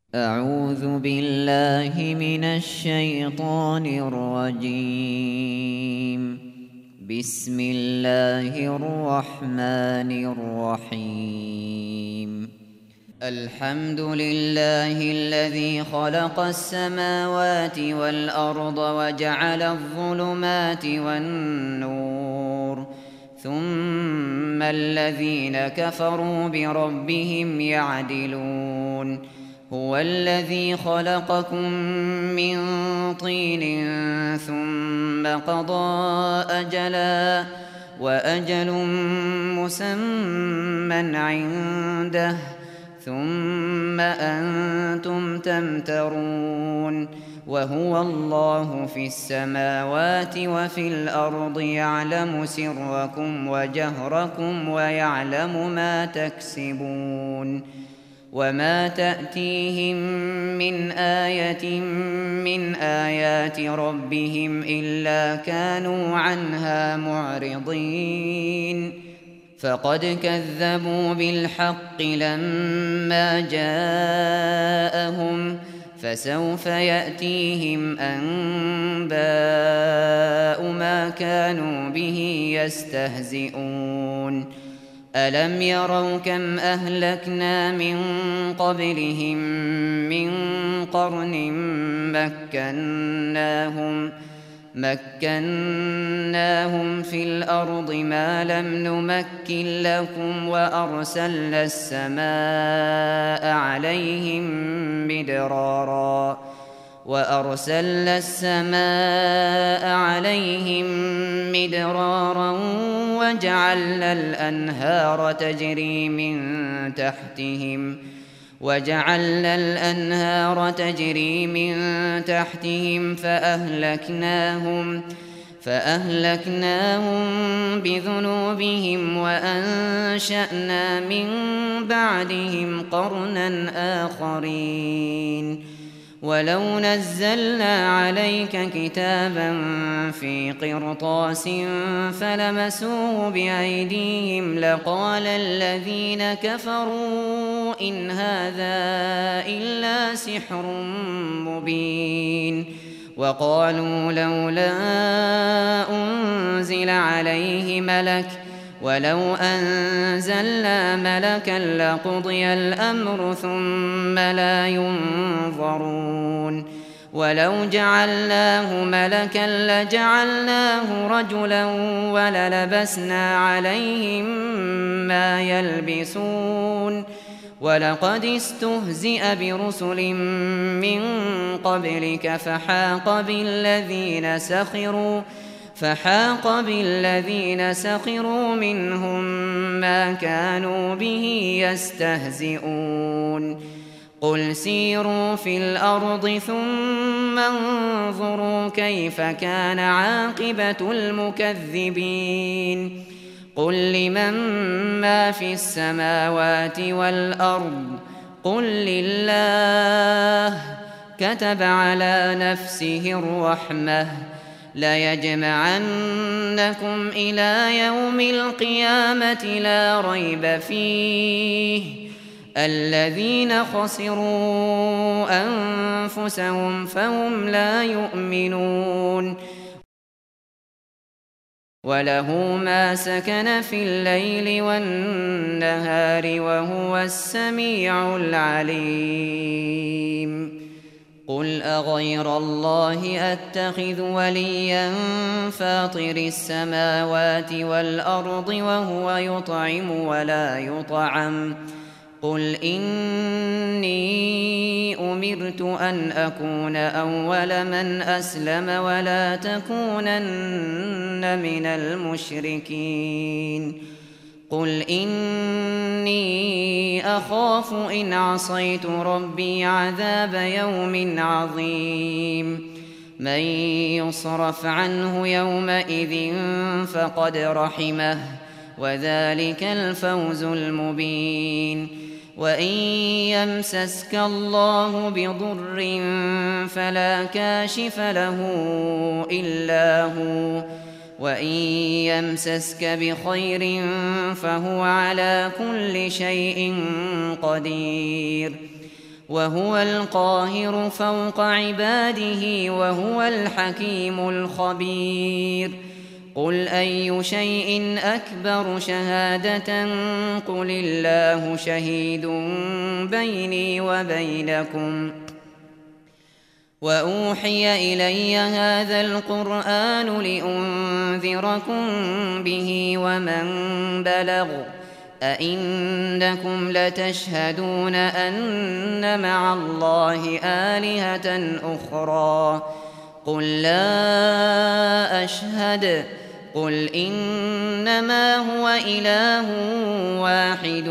أعوذ بالله من الشيطان الرجيم. بسم الله الرحمن الرحيم. الحمد لله الذي خلق السماوات والأرض وجعل الظلمات والنور، ثم الذين كفروا بربهم يعدلون. هو الذي خلقكم من طين ثم قضى أجلا وأجل مسمى عنده ثم أنتم تمترون. وهو الله في السماوات وفي الأرض يعلم سركم وجهركم ويعلم ما تكسبون. وما تأتيهم من آية من آيات ربهم إلا كانوا عنها معرضين. فقد كذبوا بالحق لما جاءهم، فسوف يأتيهم أنباء ما كانوا به يستهزئون. ألم يروا كم أهلكنا من قبلهم من قرن مكناهم في الأرض ما لم نمكن لكم، وأرسلنا السماء عليهم مدرارا وجعلنا الأنهار تجري من تحتهم فأهلكناهم بذنوبهم وأنشأنا من بعدهم قرنا آخرين. ولو نزلنا عليك كتابا في قرطاس فلمسوه بأيديهم لقال الذين كفروا إن هذا إلا سحر مبين. وقالوا لولا أنزل عليه ملك، ولو أنزلنا ملكا لقضي الأمر ثم لا ينظرون. ولو جعلناه ملكا لجعلناه رجلا وللبسنا عليهم ما يلبسون. ولقد استهزئ برسل من قبلك فحاق بالذين سخروا منهم ما كانوا به يستهزئون. قل سيروا في الأرض ثم انظروا كيف كان عاقبة المكذبين. قل لمن ما في السماوات والأرض قل لله. كتب على نفسه الرحمة ليجمعنكم إلى يوم القيامة لا ريب فيه. الذين خسروا أنفسهم فهم لا يؤمنون. وله ما سكن في الليل والنهار وهو السميع العليم. قل أغير الله أتخذ وليا فاطر السماوات والأرض وهو يطعم ولا يطعم. قل إني أمرت أن أكون أول من أسلم ولا تكونن من المشركين. قل إني أخاف إن عصيت ربي عذاب يوم عظيم. من يصرف عنه يومئذ فقد رحمه وذلك الفوز المبين. وإن يمسسك الله بضر فلا كاشف له إلا هو، وإن يمسسك بخير فهو على كل شيء قدير. وهو القاهر فوق عباده وهو الحكيم الخبير قل أي شيء أكبر شهادة قل الله شهيد بيني وبينكم وأوحي إلي هذا القرآن لأنذركم به ومن بلغ أئنكم لتشهدون أن مع الله آلهة أخرى قل لا أشهد قل إنما هو إله واحد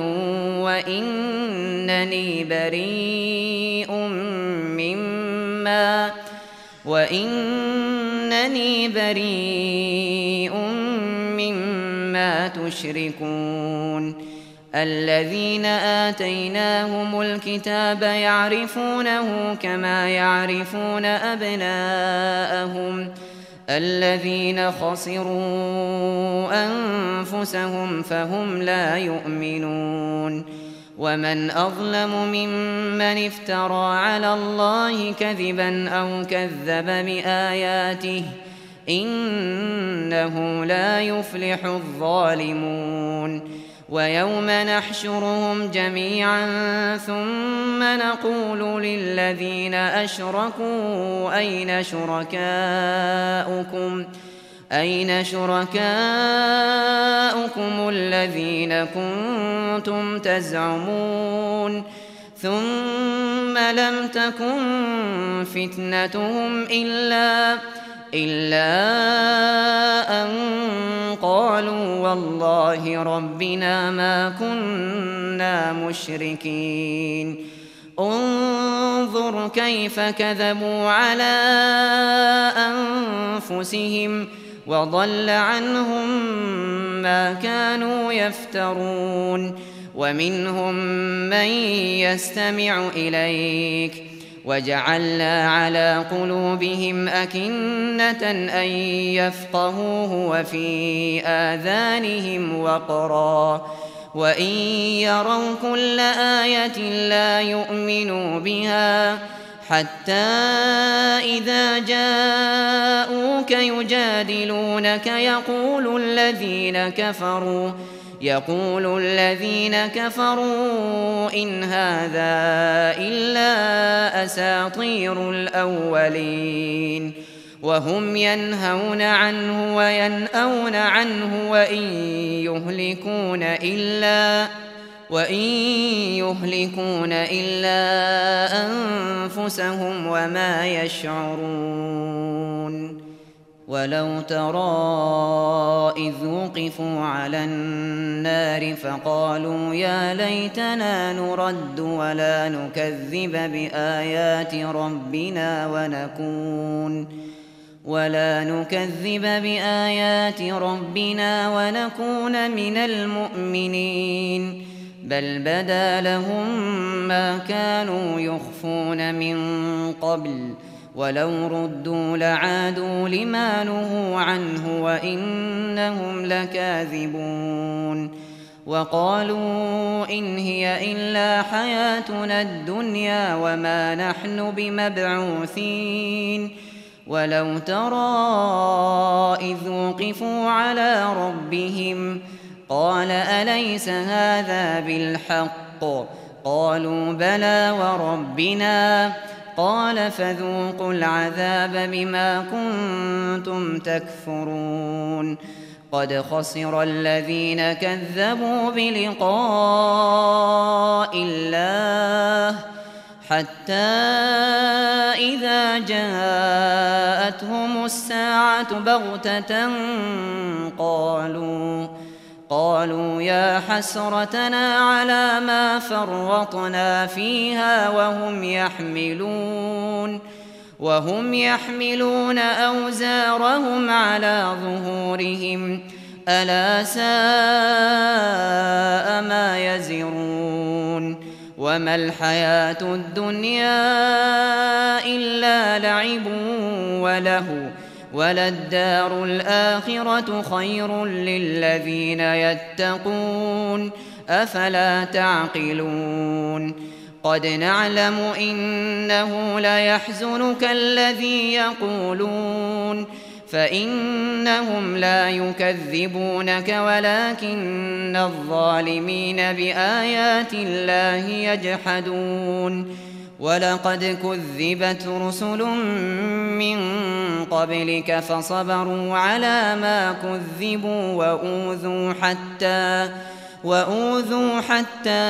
وإنني بريء مما تشركون الذين آتيناهم الكتاب يعرفونه كما يعرفون أبناءهم الذين خسروا أنفسهم فهم لا يؤمنون ومن أظلم ممن افترى على الله كذبا أو كذب بآياته إنه لا يفلح الظالمون ويوم نحشرهم جميعا ثم نقول للذين أشركوا أين شركاؤكم الذين كنتم تزعمون ثم لم تكن فتنتهم إلا أن قالوا والله ربنا ما كنا مشركين انظر كيف كذبوا على أنفسهم وضل عنهم ما كانوا يفترون ومنهم من يستمع إليك وجعلنا على قلوبهم أكنة أن يفقهوه وفي آذانهم وقرا وإن يروا كل آية لا يؤمنوا بها حتى إذا جاءوك يجادلونك يقول الذين كفروا إن هذا إلا أساطير الأولين وهم ينهون عنه وينأون عنه وإن يهلكون إلا أنفسهم وما يشعرون ولو ترى إذ وقفوا على النار فقالوا يا ليتنا نرد ولا نكذب بآيات ربنا ونكون من المؤمنين بل بدا لهم ما كانوا يخفون من قبل ولو ردوا لعادوا لما نهوا عنه وإنهم لكاذبون وقالوا إن هي إلا حياتنا الدنيا وما نحن بمبعوثين ولو ترى إذ وقفوا على ربهم قال أليس هذا بالحق قالوا بلى وربنا قال فذوقوا العذاب بما كنتم تكفرون قد خسر الذين كذبوا بلقاء الله حتى إذا جاءتهم الساعة بغتة قالوا يا حسرتنا على ما فرطنا فيها وهم يحملون أوزارهم على ظهورهم ألا ساء ما يزرون وما الحياة الدنيا إلا لعب ولهو وللدار الآخرة خير للذين يتقون أفلا تعقلون قد نعلم إنه ليحزنك الذي يقولون فإنهم لا يكذبونك ولكن الظالمين بآيات الله يجحدون ولقد كذبت رسل من قبلك فصبروا على ما كذبوا وأوذوا حتى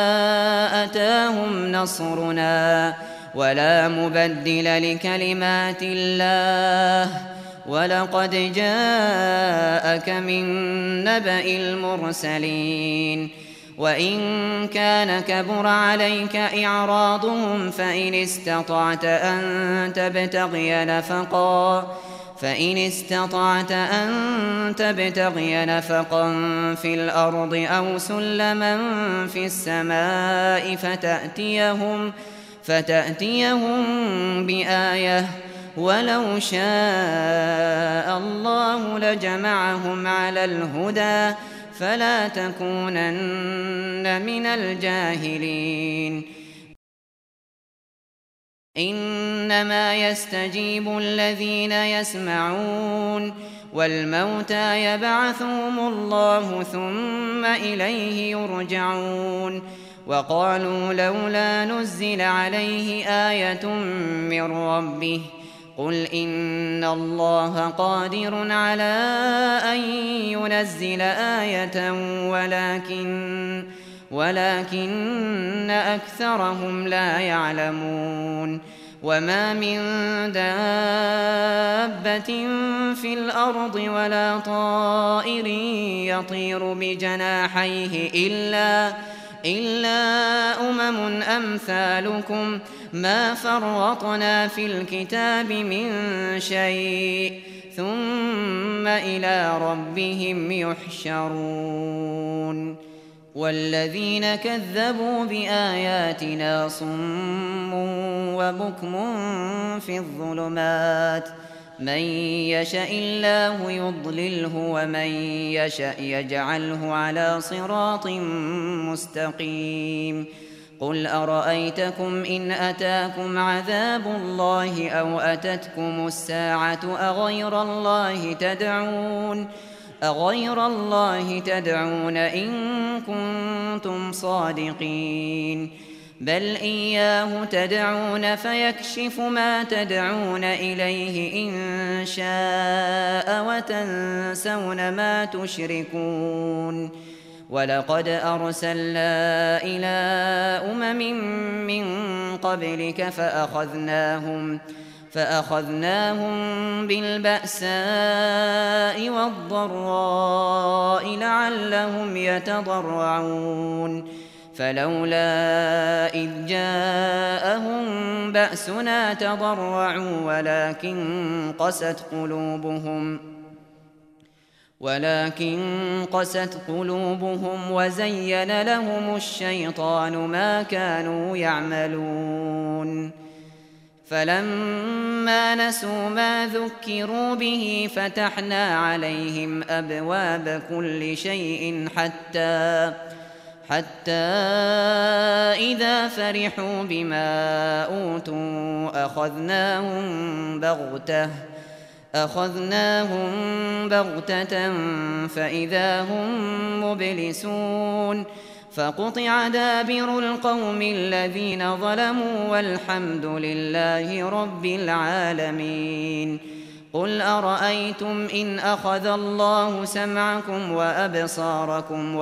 أتاهم نصرنا ولا مبدل لكلمات الله ولقد جاءك من نبأ المرسلين وإن كان كبر عليك إعراضهم فإن استطعت أن تبتغي نفقا في الأرض أو سلما في السماء فتأتيهم بآية ولو شاء الله لجمعهم على الهدى فلا تكونن من الجاهلين إنما يستجيب الذين يسمعون والموتى يبعثهم الله ثم إليه يرجعون وقالوا لولا نزل عليه آية من ربه قل إن الله قادر على أن ينزل آية ولكن أكثرهم لا يعلمون وما من دابة في الأرض ولا طائر يطير بجناحيه إلا أمم أمثالكم ما فرطنا في الكتاب من شيء ثم إلى ربهم يحشرون والذين كذبوا بآياتنا صم وبكم في الظلمات من يشاء الله يضلله ومن يشاء يجعله على صراط مستقيم قل أرأيتكم إن أتاكم عذاب الله أو أتتكم الساعة أغير الله تدعون إن كنتم صادقين بل إياه تدعون فيكشف ما تدعون إليه إن شاء وتنسون ما تشركون ولقد أرسلنا إلى أمم من قبلك فأخذناهم بالبأساء والضراء لعلهم يتضرعون فلولا إذ جاءهم بأسنا تضرعوا ولكن قست قلوبهم وزين لهم الشيطان ما كانوا يعملون فلما نسوا ما ذكروا به فتحنا عليهم أبواب كل شيء حتى إذا فرحوا بما أوتوا أخذناهم بغتة فإذا هم مبلسون فقطع دابر القوم الذين ظلموا والحمد لله رب العالمين قل أرأيتم إن أخذ الله سمعكم وأبصاركم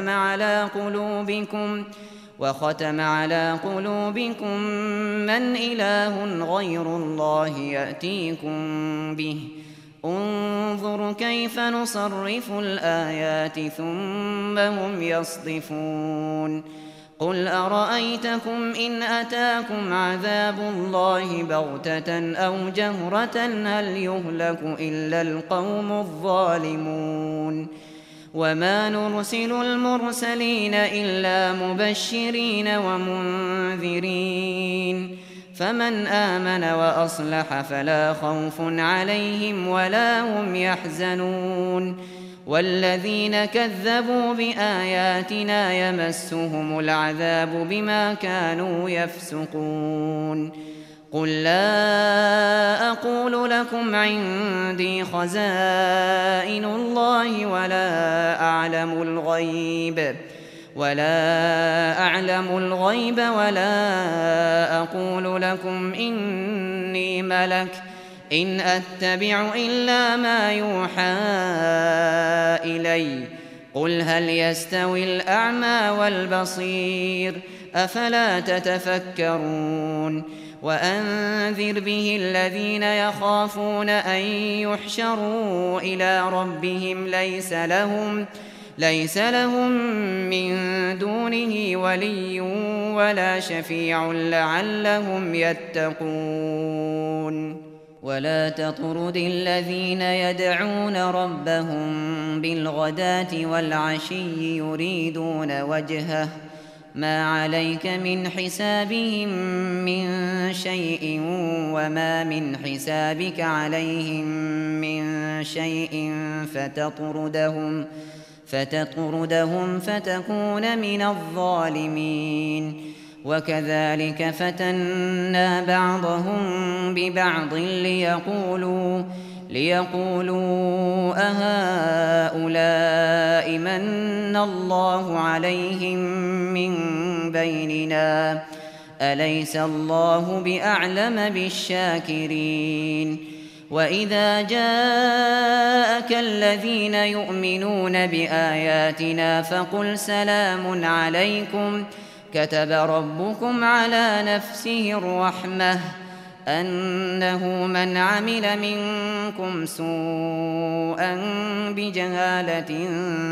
وختم على قلوبكم من إله غير الله يأتيكم به انظر كيف نصرف الآيات ثم هم يصدفون قل أرأيتكم إن أتاكم عذاب الله بغتة أو جهرة هل يهلك إلا القوم الظالمون وما نرسل المرسلين إلا مبشرين ومنذرين فمن آمن وأصلح فلا خوف عليهم ولا هم يحزنون والذين كذبوا بآياتنا يمسهم العذاب بما كانوا يفسقون قل لا أقول لكم عندي خزائن الله ولا أعلم الغيب ولا أقول لكم إني ملك إن أتبع إلا ما يوحى إلي قل هل يستوي الأعمى والبصير أفلا تتفكرون وأنذر به الذين يخافون أن يحشروا إلى ربهم ليس لهم من دونه ولي ولا شفيع لعلهم يتقون ولا تطرد الذين يدعون ربهم بالغداة والعشي يريدون وجهه ما عليك من حسابهم من شيء وما من حسابك عليهم من شيء فتطردهم فتكون من الظالمين وكذلك فتنا بعضهم ببعض ليقولوا أهؤلاء من الله عليهم من بيننا أليس الله بأعلم بالشاكرين وإذا جاءك الذين يؤمنون بآياتنا فقل سلام عليكم كتب ربكم على نفسه الرحمة أنه من عمل منكم سوءا بجهالة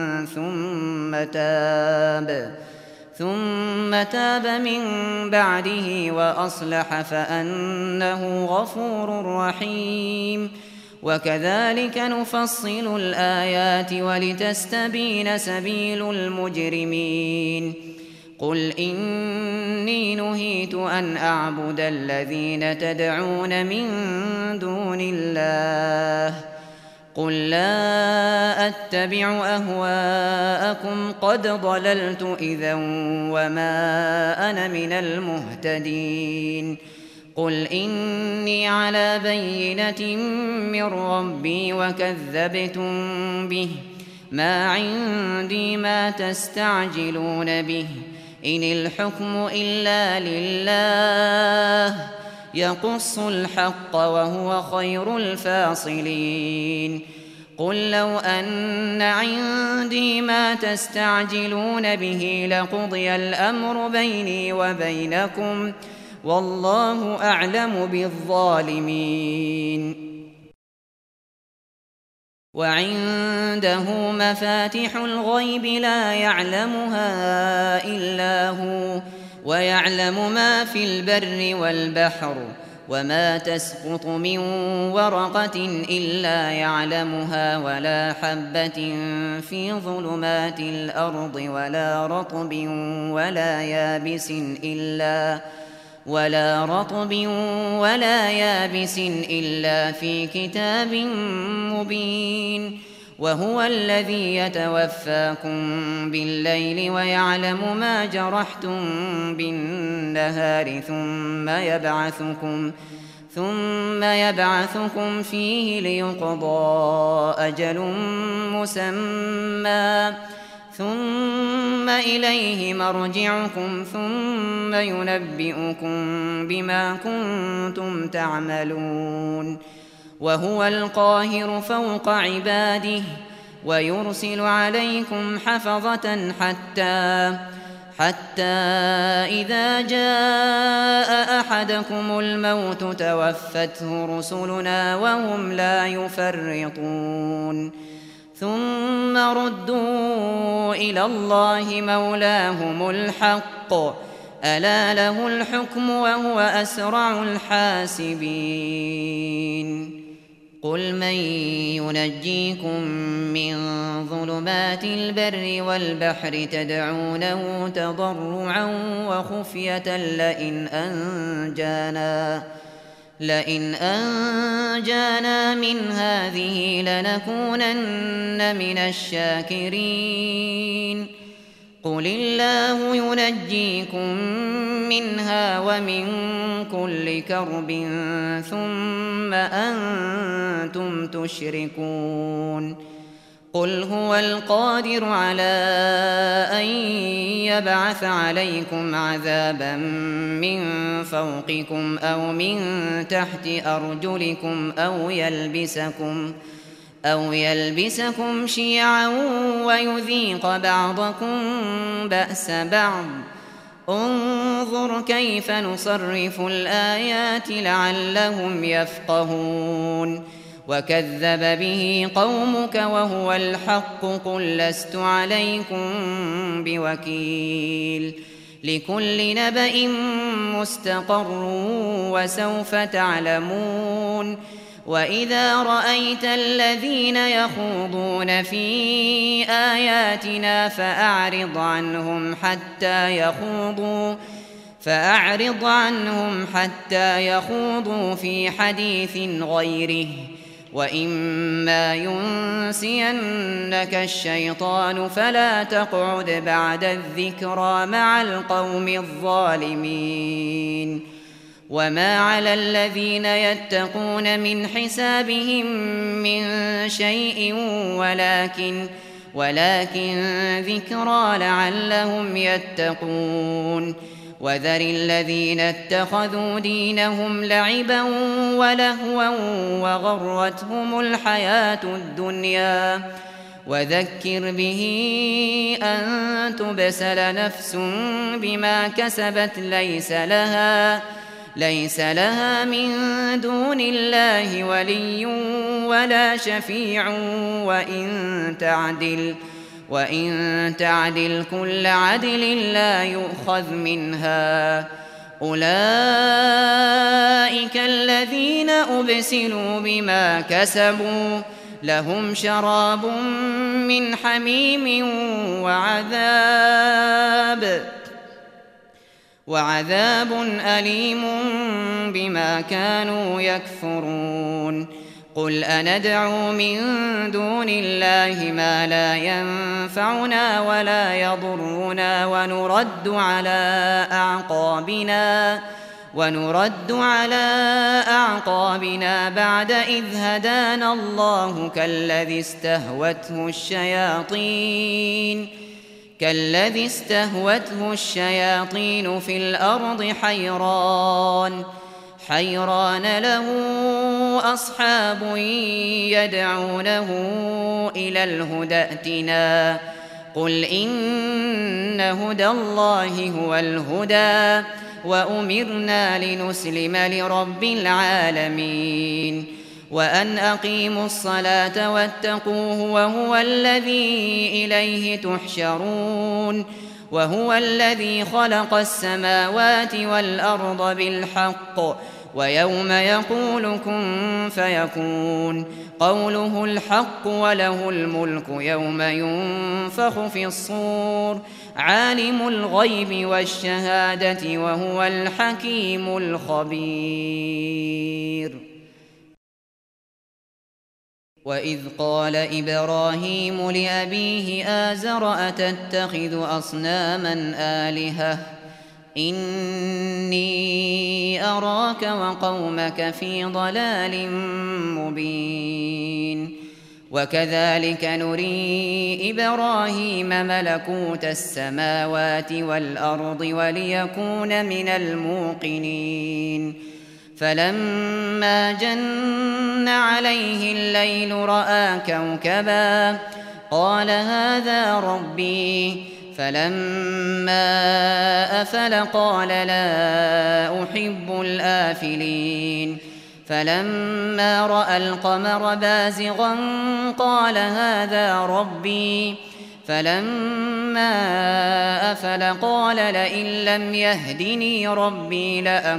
ثم تاب من بعده وأصلح فأنه غفور رحيم وكذلك نفصل الآيات ولتستبين سبيل المجرمين قل إني نهيت أن أعبد الذين تدعون من دون الله قل لا أتبع أهواءكم قد ضللت إذا وما أنا من المهتدين قل إني على بينة من ربي وكذبتم به ما عندي ما تستعجلون به إن الحكم إلا لله يقص الحق وهو خير الفاصلين قل لو أن عندي ما تستعجلون به لقضي الأمر بيني وبينكم والله أعلم بالظالمين وعنده مفاتح الغيب لا يعلمها إلا هو ويعلم ما في البر والبحر وما تسقط من ورقة إلا يعلمها ولا حبة في ظلمات الأرض ولا رطب ولا يابس إلا في كتاب مبين وهو الذي يتوفاكم بالليل ويعلم ما جرحتم بالنهار ثم يبعثكم فيه ليقضى أجل مسمى ثم إليه مرجعكم ثم ينبئكم بما كنتم تعملون وهو القاهر فوق عباده ويرسل عليكم حفظة حتى إذا جاء أحدكم الموت توفته رسلنا وهم لا يفرطون ثم ردوا إلى الله مولاهم الحق ألا له الحكم وهو أسرع الحاسبين قل من ينجيكم من ظلمات البر والبحر تدعونه تضرعا وخفية لئن أنجانا من هذه لنكونن من الشاكرين قل الله ينجيكم منها ومن كل كرب ثم أنتم تشركون قل هو القادر على أن يبعث عليكم عذابا من فوقكم أو من تحت أرجلكم أو يلبسكم شيعا ويذيق بعضكم بأس بعض انظر كيف نصرف الآيات لعلهم يفقهون وكذب به قومك وهو الحق قل لست عليكم بوكيل لكل نبأ مستقر وسوف تعلمون وإذا رأيت الذين يخوضون في آياتنا فأعرض عنهم حتى يخوضوا في حديث غيره وإما ينسينك الشيطان فلا تقعد بعد الذكرى مع القوم الظالمين وما على الذين يتقون من حسابهم من شيء ولكن ذكرى لعلهم يتقون وذر الذين اتخذوا دينهم لعبا ولهوا وغرتهم الحياة الدنيا وذكر به أن تبسل نفس بما كسبت ليس لها من دون الله ولي ولا شفيع وإن تعدل كل عدل لا يؤخذ منها أولئك الذين أبسلوا بما كسبوا لهم شراب من حميم وعذاب أليم بما كانوا يكفرون قل أندعو من دون الله ما لا ينفعنا ولا يضرنا ونرد على أعقابنا بعد إذ هدانا الله كالذي استهوته الشياطين في الأرض حيران له أصحاب يدعونه إلى الهدى ائتنا قل إن هدى الله هو الهدى وأمرنا لنسلم لرب العالمين وأن أقيموا الصلاة واتقوه وهو الذي إليه تحشرون وهو الذي خلق السماوات والأرض بالحق ويوم يقول كن فيكون قوله الحق وله الملك يوم ينفخ في الصور عالم الغيب والشهادة وهو الحكيم الخبير وإذ قال إبراهيم لأبيه آزر أتتخذ أصناما آلهة إني أراك وقومك في ضلال مبين وكذلك نري إبراهيم ملكوت السماوات والأرض وليكون من الموقنين فلما جن عليه الليل رأى كوكبا قال هذا ربي فلما أفل قال لا أحب الآفلين فلما رأى القمر بازغا قال هذا ربي فلما أفل قال لئن لم يهدني ربي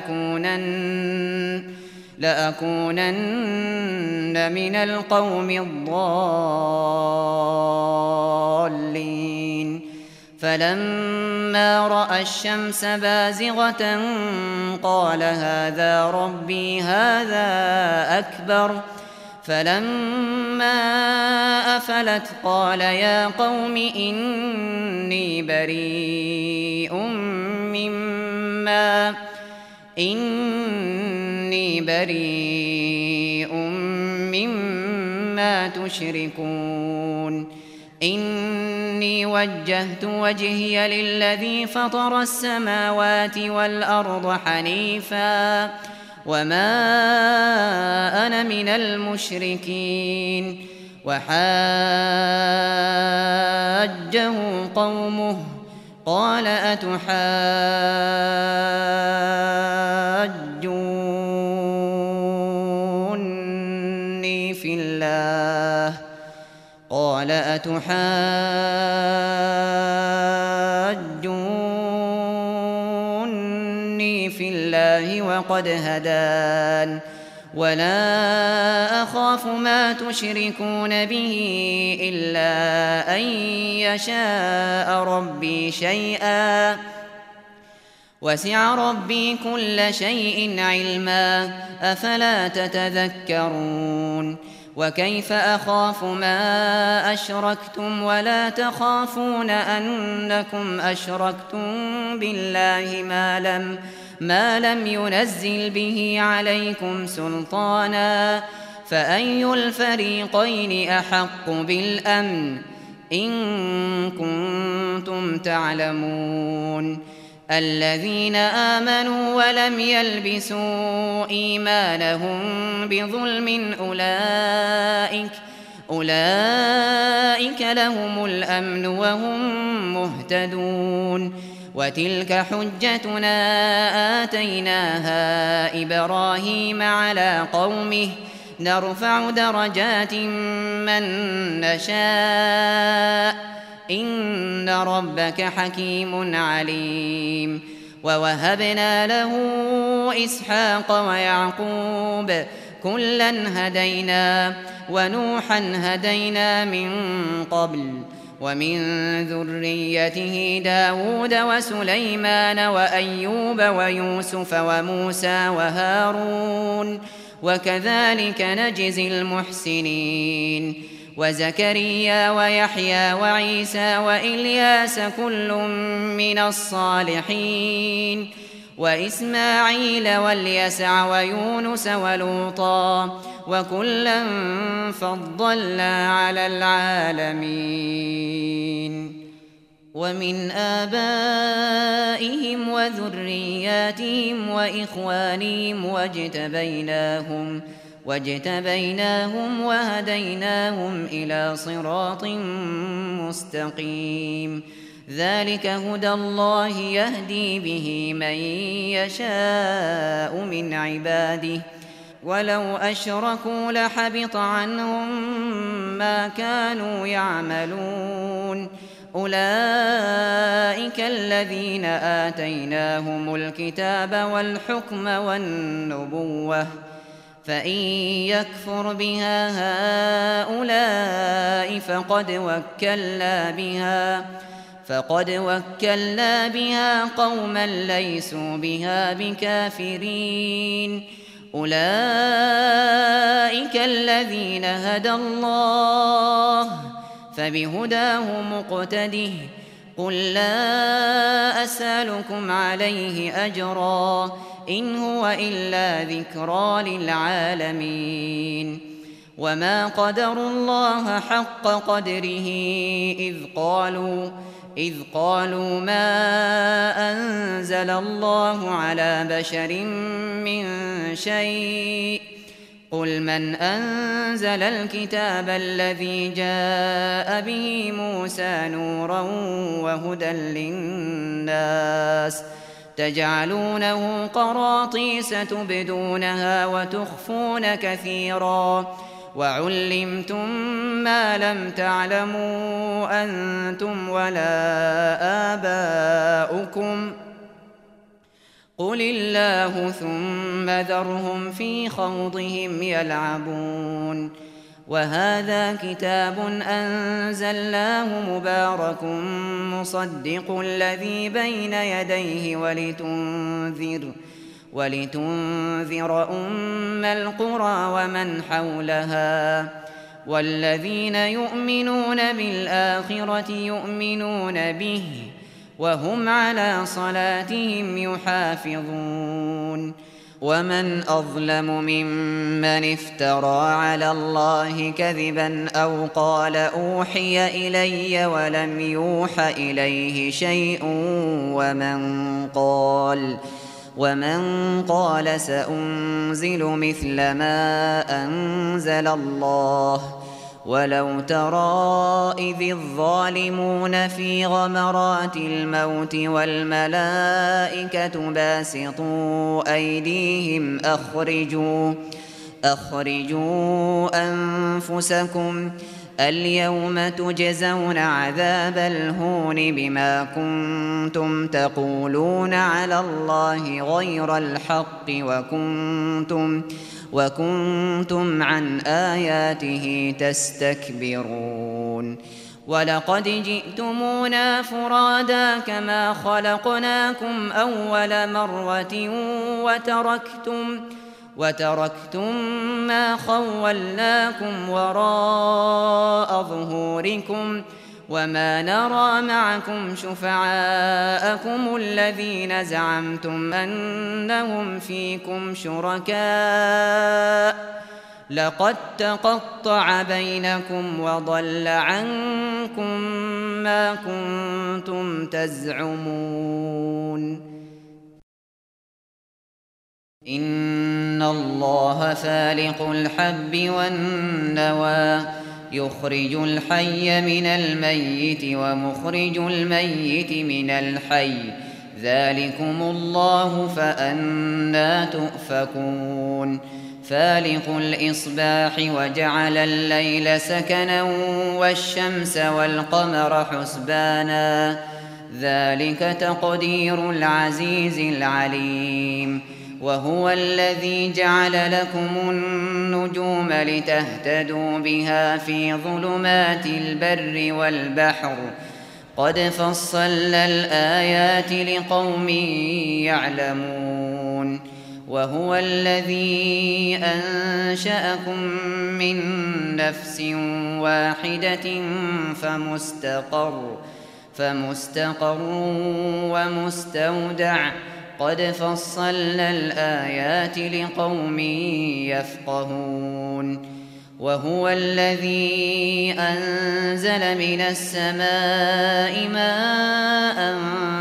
لأكونن من القوم الضالين فلما رأى الشمس بازغة قال هذا ربي هذا أكبر فلما أفلت قال يا قوم إني بريء مما تشركون إني وجهت وجهي للذي فطر السماوات والأرض حنيفا وما أنا من المشركين وحاجه قومه قال أتحاجوني في الله وقد هدان ولا أخاف ما تشركون به إلا أن يشاء ربي شيئا وسع ربي كل شيء علما أفلا تتذكرون وكيف أخاف ما أشركتم ولا تخافون أنكم أشركتم بالله ما لم ينزل به عليكم سلطانا فأي الفريقين أحق بالأمن إن كنتم تعلمون الذين آمنوا ولم يلبسوا إيمانهم بظلم أولئك لهم الأمن وهم مهتدون وتلك حجتنا آتيناها إبراهيم على قومه نرفع درجات من نشاء إن ربك حكيم عليم ووهبنا له إسحاق ويعقوب كلا هدينا ونوحا هدينا من قبل ومن ذريته داود وسليمان وأيوب ويوسف وموسى وهارون وكذلك نجزي المحسنين وزكريا ويحيى وعيسى وإلياس كل من الصالحين وإسماعيل واليسع ويونس ولوطا وكلا فضلنا على العالمين ومن آبائهم وذرياتهم وإخوانهم واجتبيناهم وهديناهم إلى صراط مستقيم ذلك هدى الله يهدي به من يشاء من عباده ولو أشركوا لحبط عنهم ما كانوا يعملون أولئك الذين آتيناهم الكتاب والحكم والنبوة فإن يكفر بها هؤلاء فقد وكلنا بها قوما ليسوا بها بكافرين أولئك الذين هدى الله فبهداه مقتده قل لا أسألكم عليه أجرا إن هو إلا ذكرى للعالمين وما قدروا الله حق قدره إذ قالوا ما أنزل الله على بشر من شيء قل من أنزل الكتاب الذي جاء به موسى نورا وهدى للناس تجعلونه قراطيس تبدونها وتخفون كثيرا وعلمتم ما لم تعلموا أنتم ولا آباؤكم قل الله ثم ذرهم في خوضهم يلعبون وهذا كتاب أنزلناه مبارك مصدق الذي بين يديه ولتنذر أم القرى ومن حولها والذين يؤمنون بالآخرة يؤمنون به وهم على صلاتهم يحافظون ومن أظلم ممن افترى على الله كذبا أو قال أوحي إلي ولم يوح إليه شيء ومن قال سأنزل مثل ما أنزل الله ولو ترى إذ الظالمون في غمرات الموت والملائكة باسطوا أيديهم أخرجوا أنفسكم اليوم تجزون عذاب الهون بما كنتم تقولون على الله غير الحق وكنتم عن آياته تستكبرون ولقد جئتمونا فرادا كما خلقناكم أول مرة وتركتم ما خولناكم وراء ظهوركم وما نرى معكم شفعاءكم الذين زعمتم أنهم فيكم شركاء لقد تقطع بينكم وضل عنكم ما كنتم تزعمون إن الله فالق الحب والنوى يخرج الحي من الميت ومخرج الميت من الحي ذلكم الله فأنى تؤفكون فالق الإصباح وجعل الليل سكنا والشمس والقمر حسبانا ذلك تقدير العزيز العليم وهو الذي جعل لكم النجوم لتهتدوا بها في ظلمات البر والبحر قد فصلنا الآيات لقوم يعلمون وهو الذي أنشأكم من نفس واحدة فمستقر ومستودع قد فصلنا الآيات لقوم يفقهون وهو الذي أنزل من السماء ماء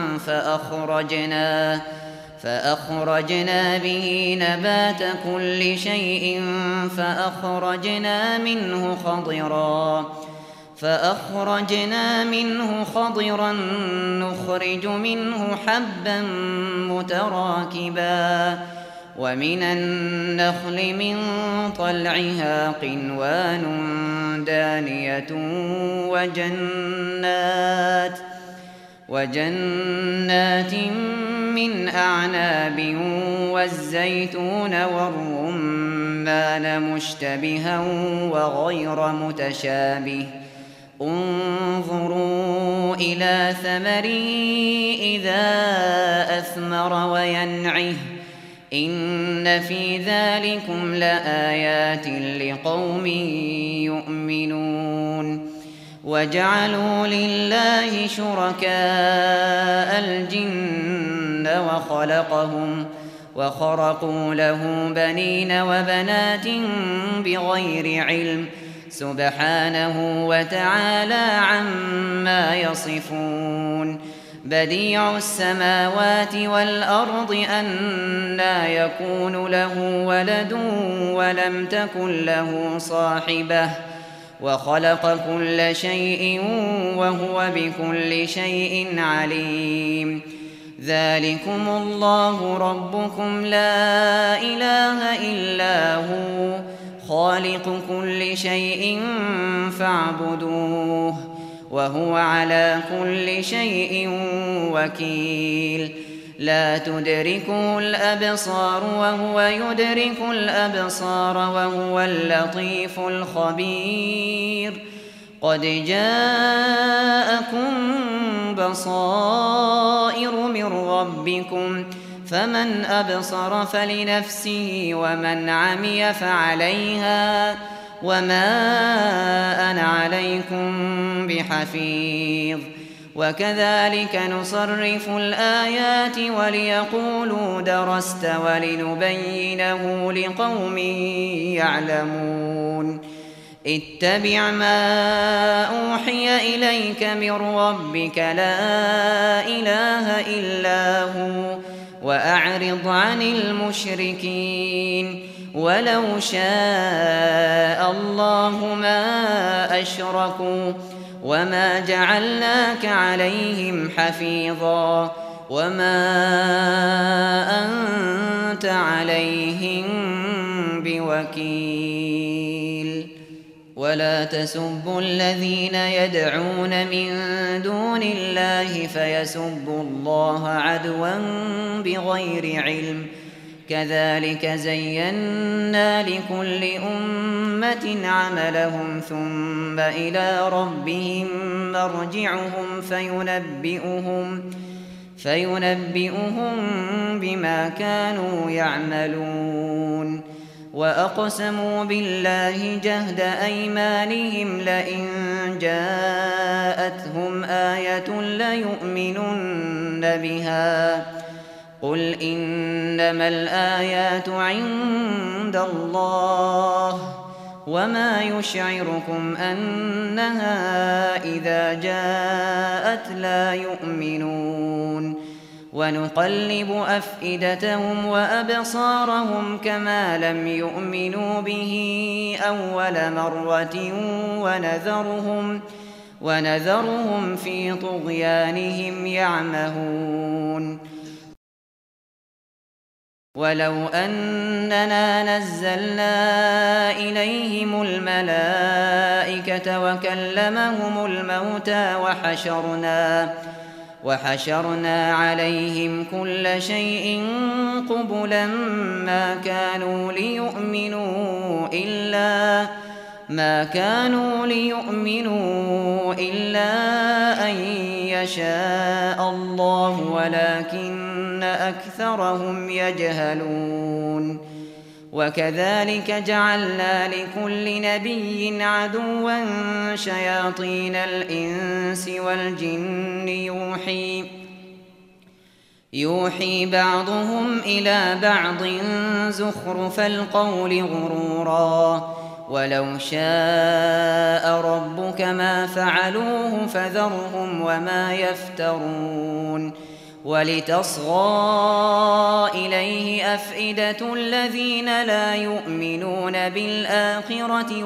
فأخرجنا به نبات كل شيء فأخرجنا منه خضرا نخرج منه حبا متراكبا ومن النخل من طلعها قنوان دانية وجنات من أعناب والزيتون والرمان مشتبها وغير متشابه انظروا إلى ثمره إذا أثمر وينعه إن في ذلكم لآيات لقوم يؤمنون وجعلوا لله شركاء الجن وخرقوا له بنين وبنات بغير علم سبحانه وتعالى عما يصفون بديع السماوات والأرض أنى يكون له ولد ولم تكن له صاحبة وخلق كل شيء وهو بكل شيء عليم ذلكم الله ربكم لا إله إلا هو خالق كل شيء فاعبدوه وهو على كل شيء وكيل لا تدركه الأبصار وهو يدرك الأبصار وهو اللطيف الخبير قد جاءكم بصائر من ربكم فمن أبصر فلنفسه ومن عمي فعليها وما أنا عليكم بحفيظ وكذلك نصرف الآيات وليقولوا درست ولنبينه لقوم يعلمون اتبع ما أوحي إليك من ربك لا إله إلا هو وأعرض عن المشركين ولو شاء الله ما أشركوا وما جعلناك عليهم حفيظا وما أنت عليهم بوكيل ولا تسبوا الذين يدعون من دون الله فيسبوا الله عدوا بغير علم كذلك زينا لكل أمة عملهم ثم إلى ربهم مرجعهم فينبئهم بما كانوا يعملون وأقسموا بالله جهد أيمانهم لئن جاءتهم آية ليؤمنن بها قل إنما الآيات عند الله وما يشعركم أنها إذا جاءت لا يؤمنون ونقلب أفئدتهم وأبصارهم كما لم يؤمنوا به أول مرة ونذرهم في طغيانهم يعمهون ولو أننا نزلنا إليهم الملائكة وكلمهم الموتى وحشرنا عليهم كل شيء قبلا ما كانوا ليؤمنوا إلا أن يشاء الله ولكن أكثرهم يجهلون وكذلك جعلنا لكل نبي عدوا شياطين الإنس والجن يوحي بعضهم إلى بعض زخرف القول غرورا ولو شاء ربك ما فعلوه فذرهم وما يفترون ولتصغى إليه أفئدة الذين لا يؤمنون بالآخرة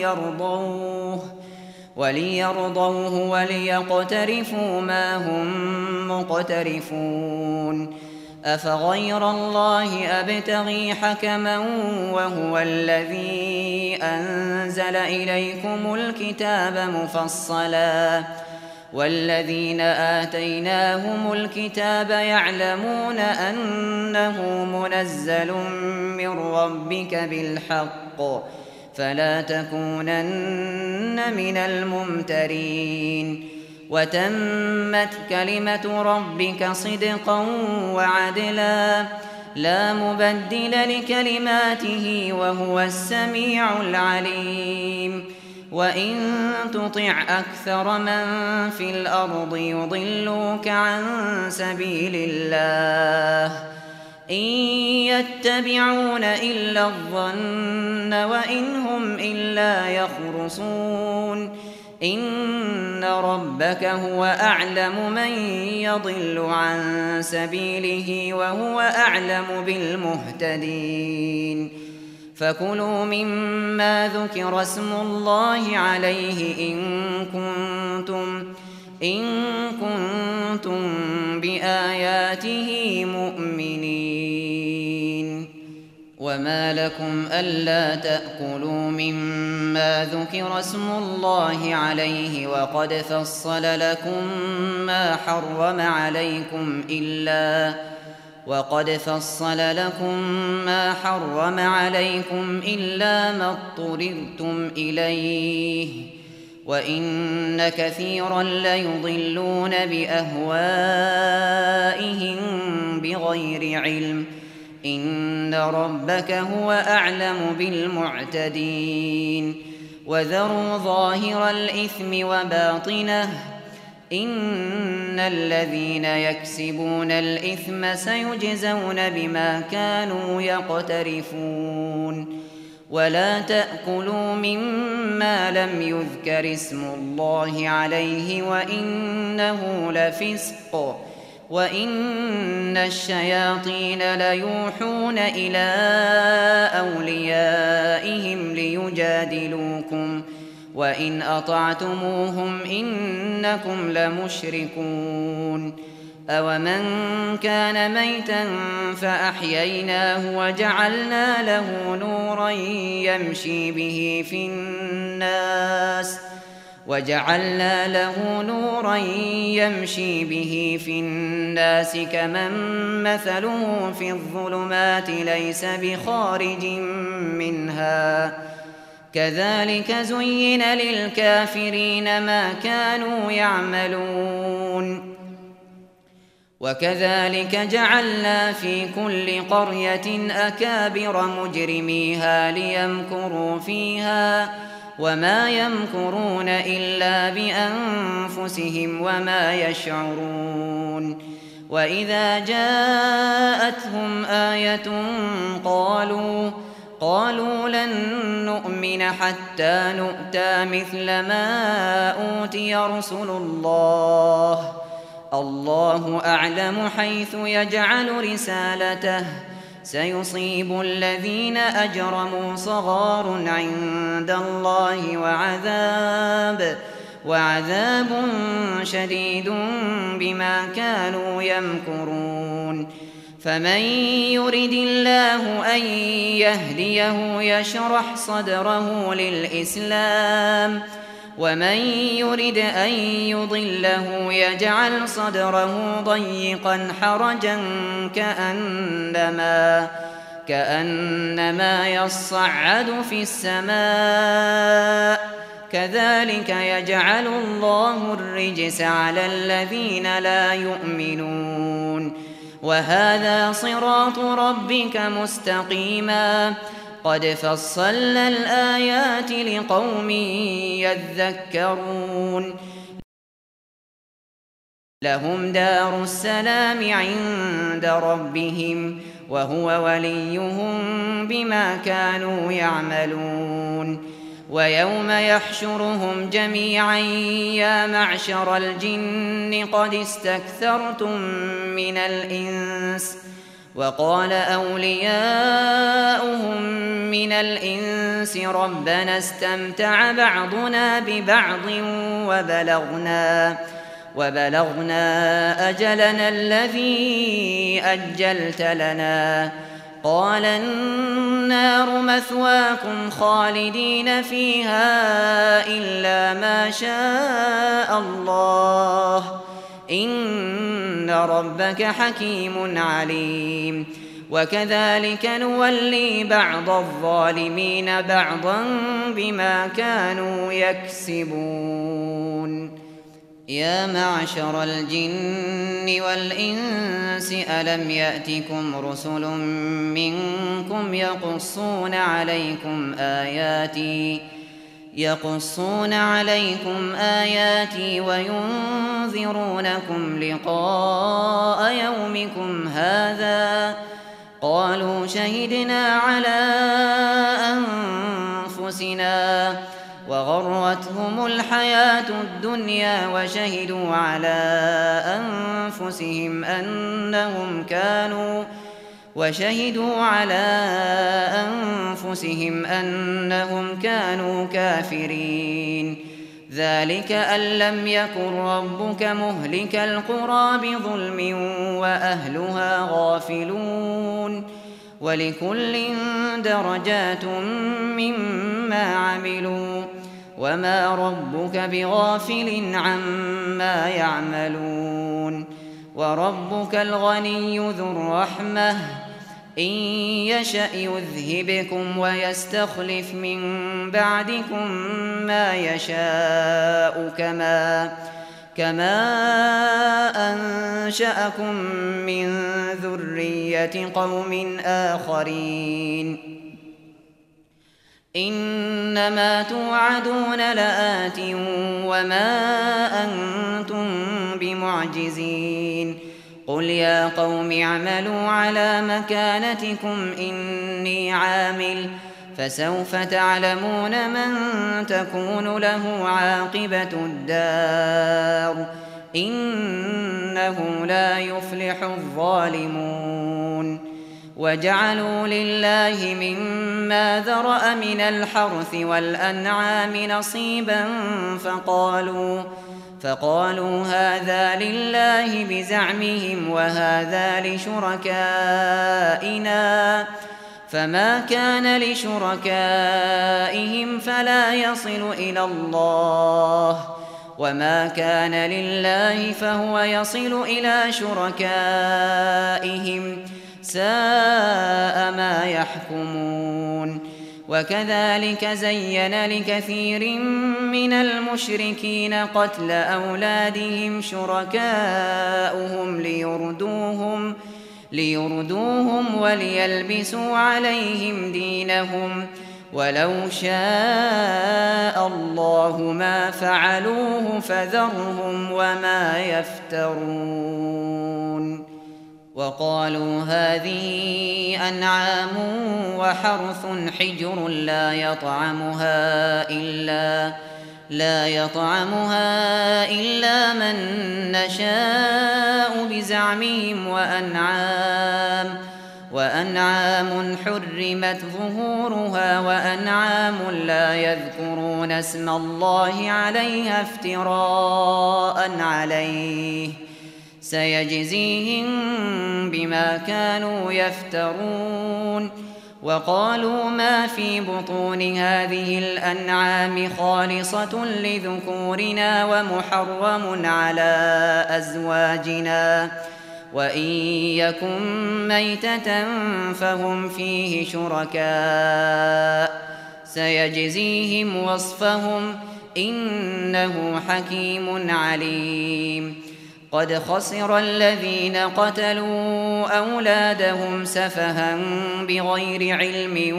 وليرضوه وليقترفوا ما هم مقترفون أفغير الله أبتغي حكما وهو الذي أنزل إليكم الكتاب مفصلا والذين آتيناهم الكتاب يعلمون أنه منزل من ربك بالحق فلا تكونن من الممترين وتمت كلمة ربك صدقا وعدلا لا مبدل لكلماته وهو السميع العليم وإن تطع أكثر من في الأرض يضلوك عن سبيل الله إن يتبعون إلا الظن وإن هم إلا يخرصون إن ربك هو أعلم من يضل عن سبيله وهو أعلم بالمهتدين فكلوا مما ذكر اسم الله عليه إن كنتم بآياته مؤمنين وما لكم ألا تأكلوا مما ذكر اسم الله عليه وقد فصل لكم ما حرم عليكم وقد فصل لكم ما حرم عليكم إلا ما اضطررتم إليه وإن كثيرا ليضلون بأهوائهم بغير علم إن ربك هو أعلم بالمعتدين وذروا ظاهر الإثم وباطنه إن الذين يكسبون الإثم سيجزون بما كانوا يقترفون ولا تأكلوا مما لم يذكر اسم الله عليه وإنه لفسق وإن الشياطين ليوحون إلى أوليائهم ليجادلوكم وإن أطعتموهم إنكم لمشركون أومن كان ميتا فأحييناه وجعلنا له نورا يمشي به في الناس كمن مثله في الظلمات ليس بخارج منها كذلك زين للكافرين ما كانوا يعملون وكذلك جعلنا في كل قرية أكابر مجرميها ليمكروا فيها وما يمكرون إلا بأنفسهم وما يشعرون وإذا جاءتهم آية قالوا لن نؤمن حتى نؤتى مثل ما أوتي رسل الله أعلم حيث يجعل رسالته سيصيب الذين أجرموا صغار عند الله وعذاب شديد بما كانوا يمكرون فمن يرد الله أن يهديه يشرح صدره للإسلام ومن يرد أن يضله يجعل صدره ضيقا حرجا كأنما يصعد في السماء كذلك يجعل الله الرجس على الذين لا يؤمنون وهذا صراط ربك مستقيما قد فصلنا الآيات لقوم يذكرون لهم دار السلام عند ربهم وهو وليهم بما كانوا يعملون ويوم يحشرهم جميعا يا معشر الجن قد استكثرتم من الإنس وقال أولياؤهم من الإنس ربنا استمتع بعضنا ببعض وبلغنا أجلنا الذي أجلت لنا قال النار مثواكم خالدين فيها إلا ما شاء الله إن ربك حكيم عليم وكذلك نولي بعض الظالمين بعضا بما كانوا يكسبون يا معشر الجن والإنس ألم يأتكم رسل منكم يقصون عليكم آياتي وينذرونكم لقاء يومكم هذا قالوا شهدنا على أنفسنا وغرتهم الحياة الدنيا وشهدوا على أنفسهم أنهم كانوا كافرين ذلك أن لم يكن ربك مهلك القرى بظلم وأهلها غافلون ولكل درجات مما عملوا وما ربك بغافل عما يعملون وربك الغني ذو الرحمة إن يشأ يذهبكم ويستخلف من بعدكم ما يشاء كما أنشأكم من ذرية قوم آخرين إنما توعدون لآت وما أنتم بمعجزين قل يا قوم اعملوا على مكانتكم إني عامل فسوف تعلمون من تكون له عاقبة الدار إنه لا يفلح الظالمون وجعلوا لله مما ذرأ من الحرث والأنعام نصيبا فقالوا هذا لله بزعمهم وهذا لشركائنا فما كان لشركائهم فلا يصل إلى الله وما كان لله فهو يصل إلى شركائهم ساء ما يحكمون وكذلك زين لكثير من المشركين قتل أولادهم شركاؤهم ليردوهم وليلبسوا عليهم دينهم ولو شاء الله ما فعلوه فذرهم وما يفترون وقالوا هذه أنعام وحرث حجر لا يطعمها إلا من نشاء بزعمهم وأنعام حرمت ظهورها وأنعام لا يذكرون اسم الله عليها افتراء عليه سيجزيهم بما كانوا يفترون وقالوا ما في بطون هذه الأنعام خالصة لذكورنا ومحرم على أزواجنا وإن يكن ميتة فهم فيه شركاء سيجزيهم وصفهم إنه حكيم عليم قد خسر الذين قتلوا أولادهم سفها بغير علم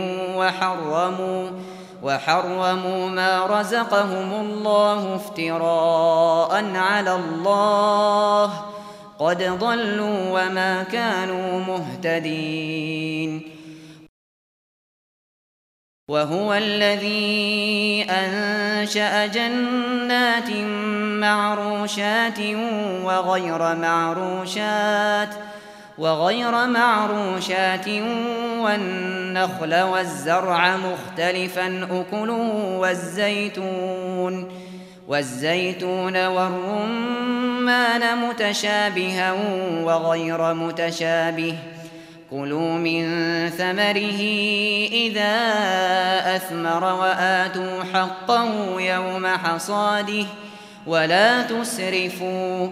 وحرموا ما رزقهم الله افتراء على الله قد ضلوا وما كانوا مهتدين وهو الذي أنشأ جنات معروشات وغير معروشات والنخل والزرع مختلفا أكله والزيتون والرمان متشابها وغير متشابه كلوا من ثمره إذا أثمر وآتوا حقه يوم حصاده ولا تسرفوا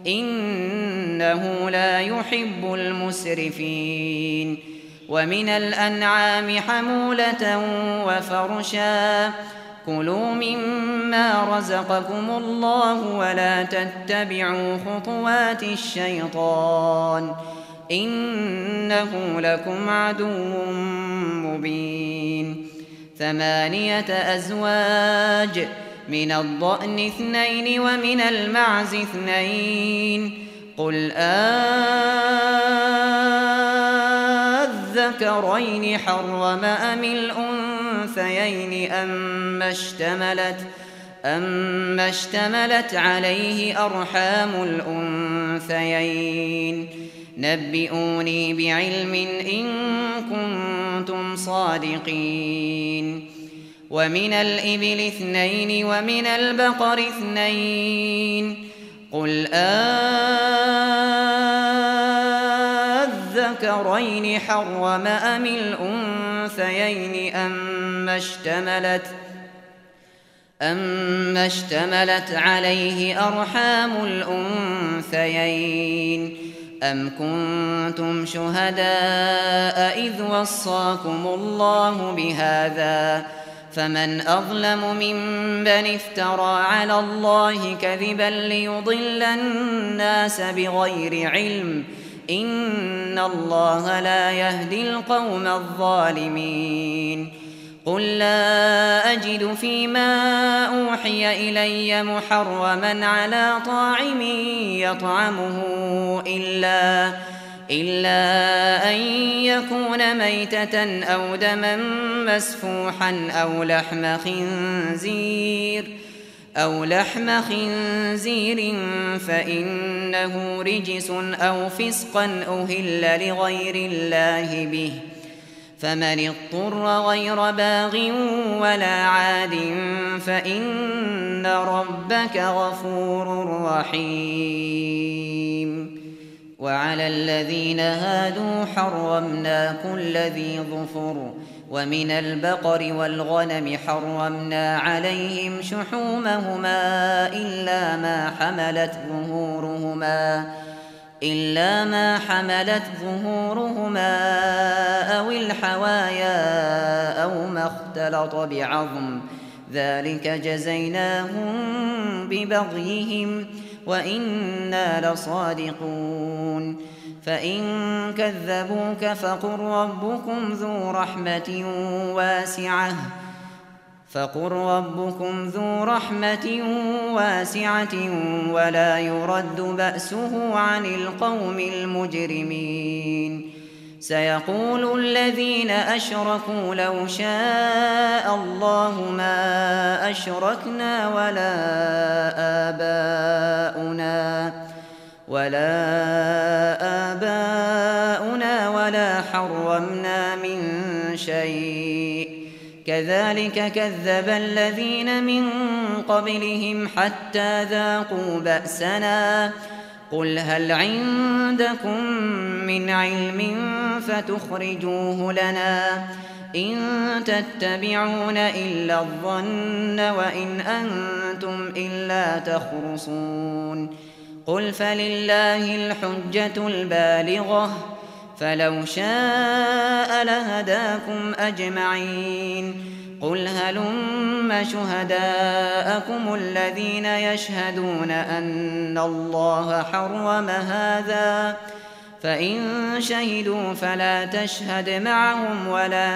إنه لا يحب المسرفين ومن الأنعام حمولة وفرشا كلوا مما رزقكم الله ولا تتبعوا خطوات الشيطان إنه لكم عدو مبين 8 أزواج من الضأن 2 ومن المعز 2 قل أذكرين حرم أم الأنثيين أما اشتملت عليه أرحام الأنثيين نبئوني بعلم إن كنتم صادقين ومن الإبل 2 ومن البقر 2 قل أذكرين حرم أم الأنثيين أما اشتملت عليه أرحام الأنثيين أم كنتم شهداء إذ وصاكم الله بهذا فمن أظلم ممن افترى على الله كذبا ليضل الناس بغير علم إن الله لا يهدي القوم الظالمين قل لا أجد فيما أوحي إلي محرما على طاعم يطعمه إلا أن يكون ميتة أو دما مسفوحا أو لحم خنزير فإنه رجس أو فسقا أهل لغير الله به فمن اضطر غير باغ ولا عاد فإن ربك غفور رحيم وعلى الذين هادوا حرمنا كل ذي ظفر ومن البقر والغنم حرمنا عليهم شحومهما إلا ما حملت ظهورهما أو الحوايا أو ما اختلط بعظم ذلك جزيناهم ببغيهم وإنا لصادقون فإن كذبوك فقل ربكم ذو رحمة واسعة ولا يرد بأسه عن القوم المجرمين سيقول الذين أشركوا لو شاء الله ما أشركنا ولا آباؤنا ولا حرمنا من شيء كذلك كذب الذين من قبلهم حتى ذاقوا بأسنا قل هل عندكم من علم فتخرجوه لنا إن تتبعون إلا الظن وإن أنتم إلا تخرصون قل فلله الحجة البالغة فلو شاء لهداكم أجمعين قل هلم شهداءكم الذين يشهدون أن الله حرم هذا فإن شهدوا فلا تشهد معهم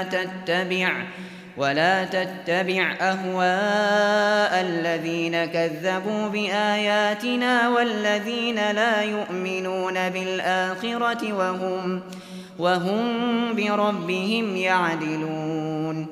ولا تتبع أهواء الذين كذبوا بآياتنا والذين لا يؤمنون بالآخرة وهم بربهم يعدلون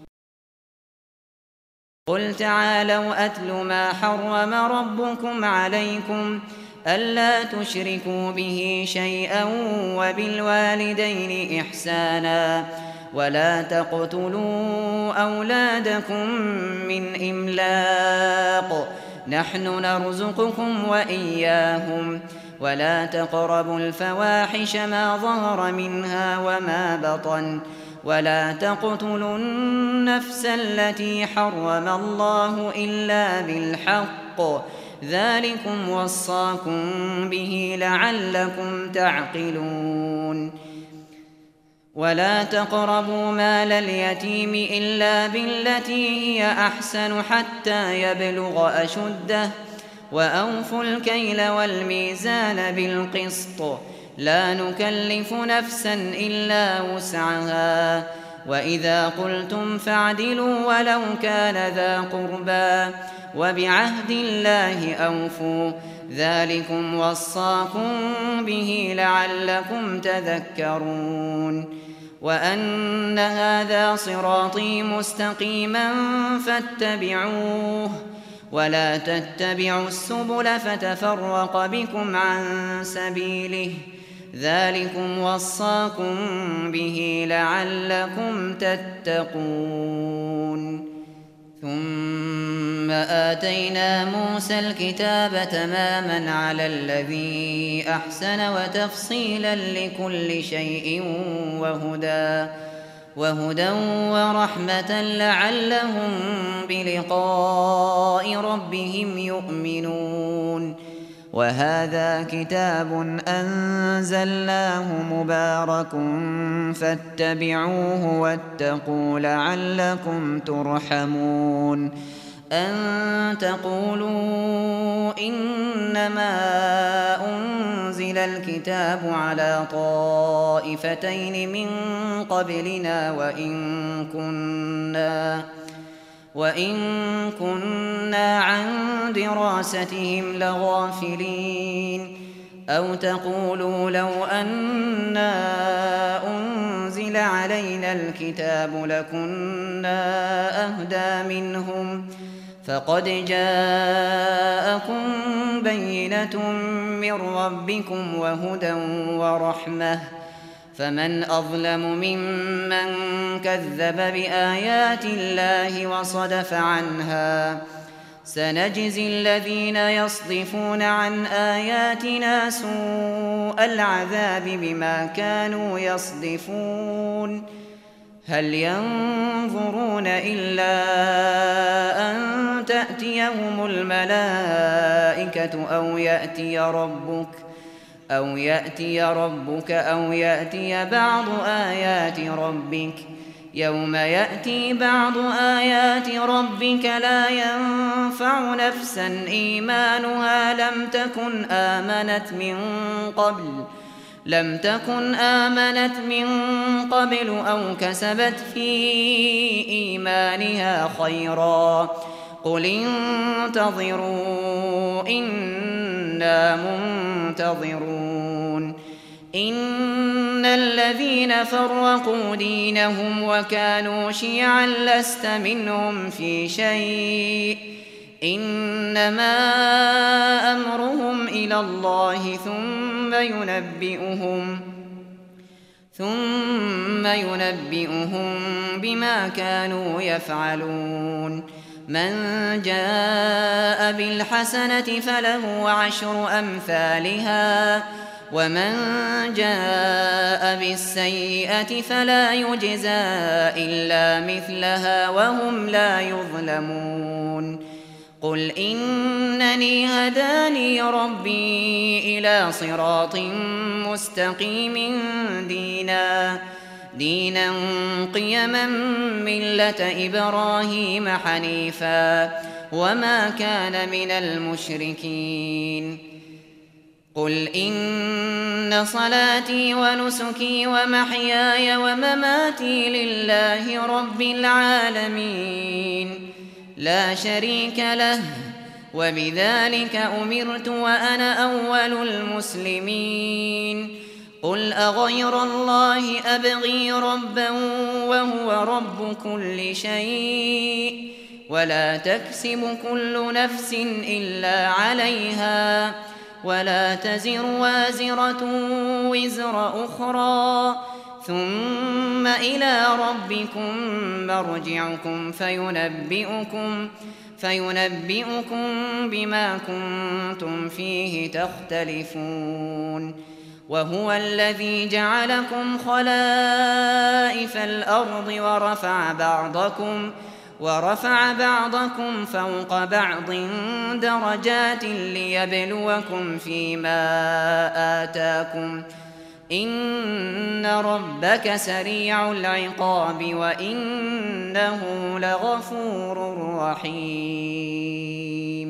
قل تعالوا أتل ما حرم ربكم عليكم ألا تشركوا به شيئا وبالوالدين إحسانا ولا تقتلوا أولادكم من إملاق نحن نرزقكم وإياهم ولا تقربوا الفواحش ما ظهر منها وما بطن ولا تقتلوا النفس التي حرم الله إلا بالحق ذلكم وصاكم به لعلكم تعقلون ولا تقربوا مال اليتيم إلا بالتي هي أحسن حتى يبلغ أشده وأوفوا الكيل والميزان بالقسط لا نكلف نفسا إلا وسعها وإذا قلتم فاعدلوا ولو كان ذا قربى وبعهد الله أوفوا ذلكم وصاكم به لعلكم تذكرون وأن هذا صراطي مستقيما فاتبعوه ولا تتبعوا السبل فتفرق بكم عن سبيله ذلكم وصاكم به لعلكم تتقون ثم آتينا موسى الكتاب تماما على الذي أحسن وتفصيلا لكل شيء وهدى ورحمة لعلهم بلقاء ربهم يؤمنون. وهذا كتاب أنزلناه مبارك فاتبعوه واتقوا لعلكم ترحمون. أن تقولوا إنما أنزل الكتاب على طائفتين من قبلنا وإن كنا عن دراستهم لغافلين. أو تقولوا لو أنا أنزل علينا الكتاب لكنا أهدى منهم فقد جاءكم بينة من ربكم وهدى ورحمة فمن أظلم ممن كذب بآيات الله وصدف عنها. سنجزي الذين يصدفون عن آياتنا سوء العذاب بما كانوا يصدفون. هل ينظرون إلا أن تأتيهم الملائكة أو يأتي ربك أو يأتي بعض آيات ربك. يوم يأتي بعض آيات ربك لا ينفع نفسا إيمانها لم تكن آمنت من قبل أو كسبت في إيمانها خيرا. قل انتظروا إنا منتظرون. إن الذين فرقوا دينهم وكانوا شيعا لست منهم في شيء إنما أمرهم إلى الله ثم ينبئهم بما كانوا يفعلون. من جاء بالحسنة فله 10 أمثالها ومن جاء بالسيئة فلا يجزى إلا مثلها وهم لا يظلمون. قل إنني هداني ربي إلى صراط مستقيم دينا قيما ملة إبراهيم حنيفا وما كان من المشركين. قل إن صلاتي ونسكي ومحياي ومماتي لله رب العالمين لا شريك له وبذلك أمرت وأنا أول المسلمين. قل أغير الله أبغي ربا وهو رب كل شيء ولا تكسب كل نفس إلا عليها ولا تزر وازرة وزر أخرى ثم إلى ربكم مرجعكم فينبئكم بما كنتم فيه تختلفون. وهو الذي جعلكم خلائف الأرض ورفع بعضكم فوق بعض درجات ليبلوكم فيما آتاكم إن ربك سريع العقاب وإنه لغفور رحيم.